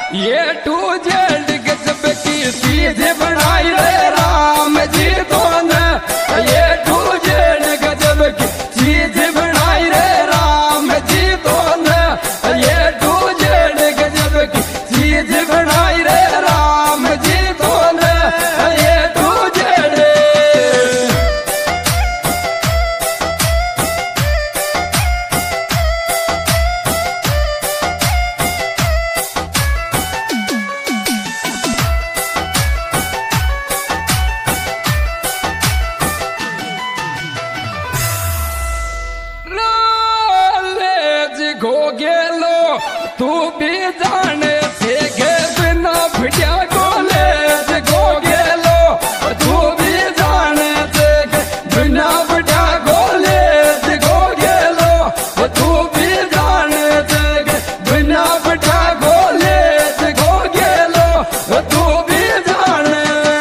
ये to Z गजब की चीज बनाई रे राम जी तो ने। ये टू जेड गजब की चीज बनाई रे राम जी तो ने। ये टू जेड गजब की चीज बनाई रे राम जी तो ने। ये टू जेड घो गेलो तू भी जाने से गे बिना फिटिया कॉलेज घो गेलो तू भी जाने से गे बिना फिटिया कॉलेज घो गेलो तू भी जाने से गे बिना फिटिया कॉलेज घो गेलो तू भी जाने।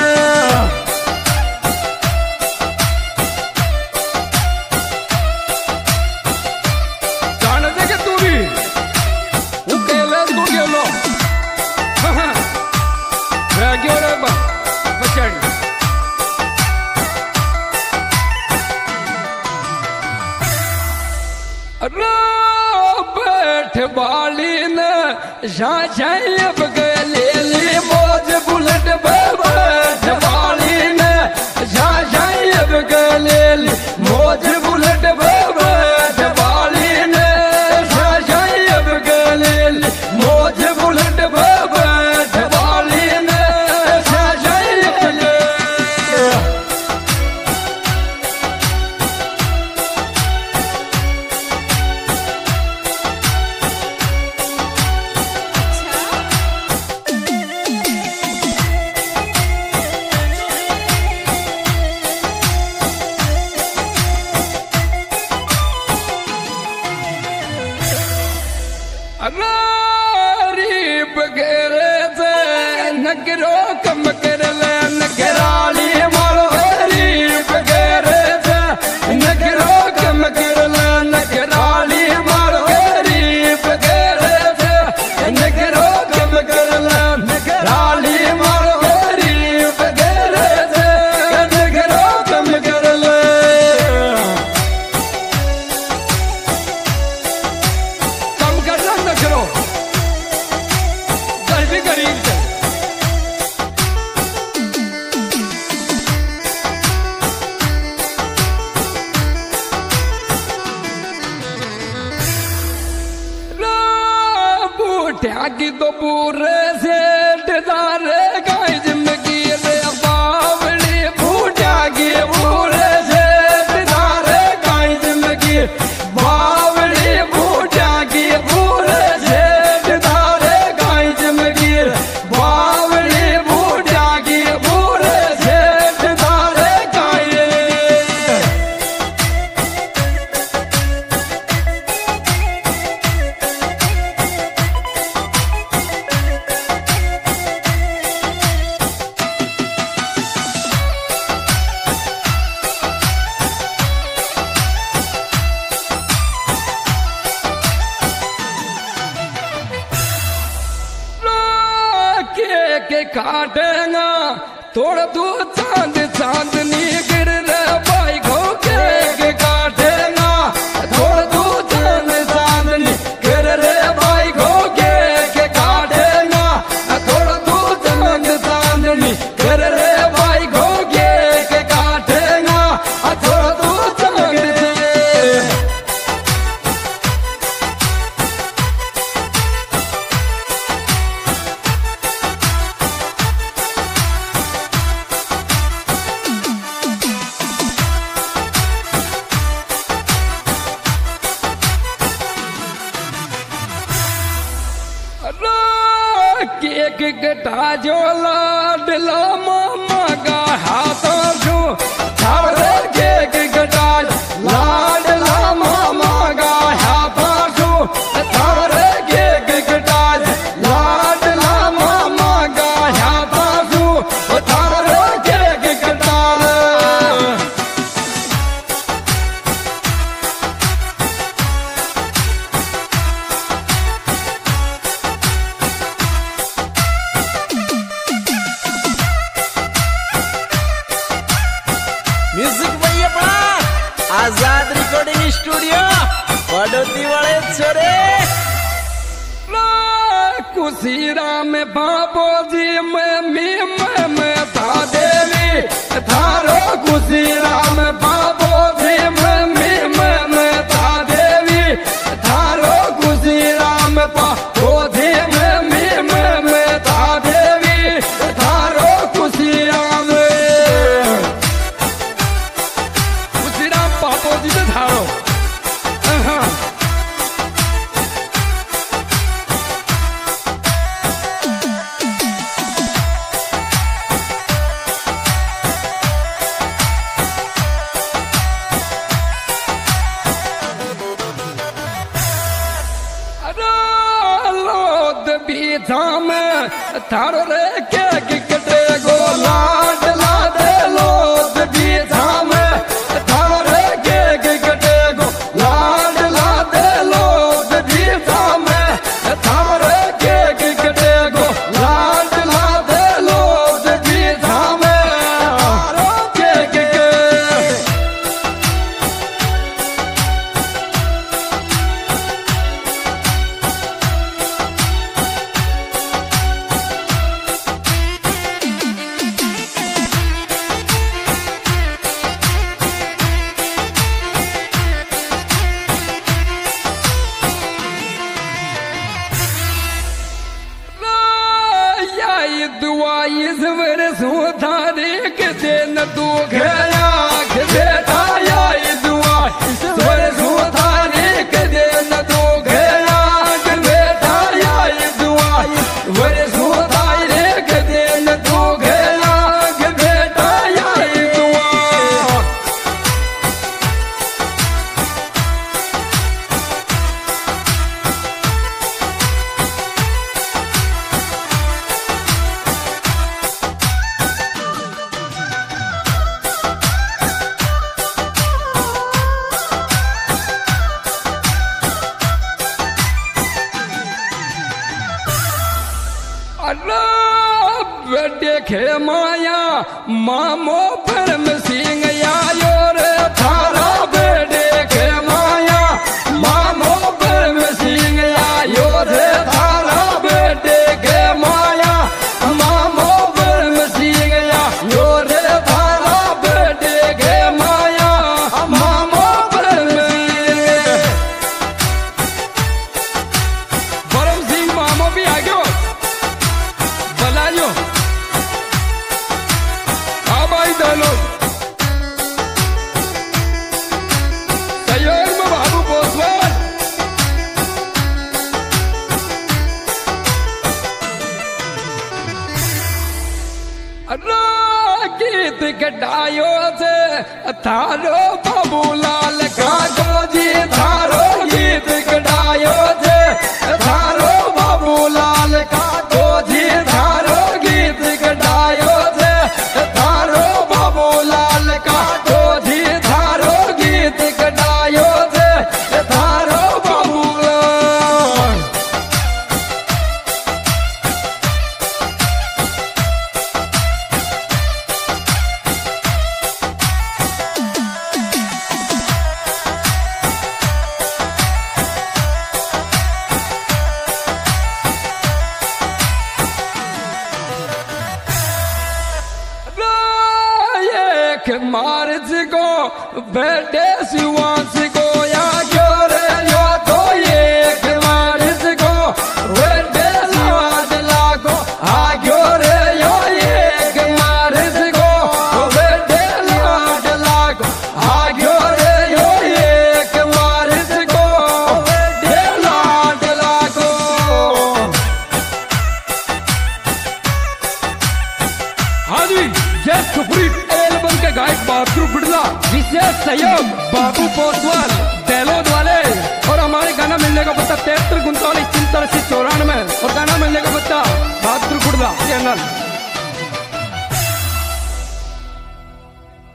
जाने से तू भी बैठ बाली ने शायब गले ली मौज बुलेट बैठ बाली ने शायब गले ली मौज बुलेट बैठ बाली ने शायब गले ली मौज बुलेट बैठ बाली ने शायब गले। गरीब गेरे से नगरो कम कर ले नगराली मारो गरीब गेरे से नगरो कम कर ले नगराली मारो गरीब गेरे से नगरो कम कर ले नगराली मारो गरीब गेरे से नगरो कम कर ले। कम करना न करो भी गरीब थे। बूढ़ा की तो पूरे सेठ दारे गाय जिंदगी रे बावड़ी बूढ़ा की पूरे सेठ दारे गाय जिंदगी बावड़ी बूढ़ा की पूरे सेठ दारे गाय जिंदगी बावड़ी बूढ़ा की पूरे सेठ दारे गाय। के काटेगा थोड़ा दूर चांद चांदनी गिर रे भाई घो के काटेगा थोड़ा दूर चांद चांदनी गिर रे भाई घो के काटेगा थोड़ा दूर चांद चांदनी गिर रे भाई घो के काटेगा थोड़ा दूर चांद। केक गटा जो लाडला मामा का हाथों छू थारे केक गटा लाडला मामा का हाथों छू थारे केक गटा लाडला मामा का हाथों छू थारे केक गटा। म्युझिक भाई अपना आजाद रिकॉर्डिंग स्टूडियो बड़ोती वाले छोरे कुशीरा में बाबो जी में था देवी थारो कुशीरा में बाबो जी में था देवी थारो कुशीरा में बाबो जी में था देवी थारो कुशीरा में कुशीरा बाबो जी से थारो बीचा में थारो रे के गिकटे गो लाड ला दे लोद बीचा में थारो रे के गिकटे गो लाड ला दे लोद बीचा में थारो रे के गिकटे गो लाड ला दे लोद बीचा में थारो के गिकटे दुआई सवर सुधारे के दिन तू गया बेटा आई दुआ सवर सुधारे के दिन तू गया बेटा आई दुआ सवर सुधारे के दिन तू गया बेटा आई दुआ देखे माया मामो परम सिंह आयो रे थारा देखे माया मामो परम सिंह आयो रे थारा देखे माया मामो परम सिंह आयो रे थारा देखे माया मामो परम सिंह मामो भी आ गयो बलायो सहयोग में बाबू पोसवाल गीत गडायो से थारो बाबू लाल का गोजी थारो गीत गडायो से थारो बाबू लाल का गोजी थारो गीत गडायो से थारो बाबू लाल का गोजी थारो गीत गडायो से थारो बाबू लाल मार्च को बेटे सुवांश को या क्यों रे यो तो एक मार्च को बेटे सुवांश को आ क्यों रे यो एक मार्च को बेटे सुवांश को आ क्यों रे यो एक मार्च को बेटे सुवांश को हाँ जी जय सुप्रीत के गायक बहादुर बिड़ला विशेष सहयोग बाबू पोसवाल डेलोद वाले और हमारे गाना मिलने का पता 73 39 94 और गाना मिलने का पता बहादुर बिड़ला चैनल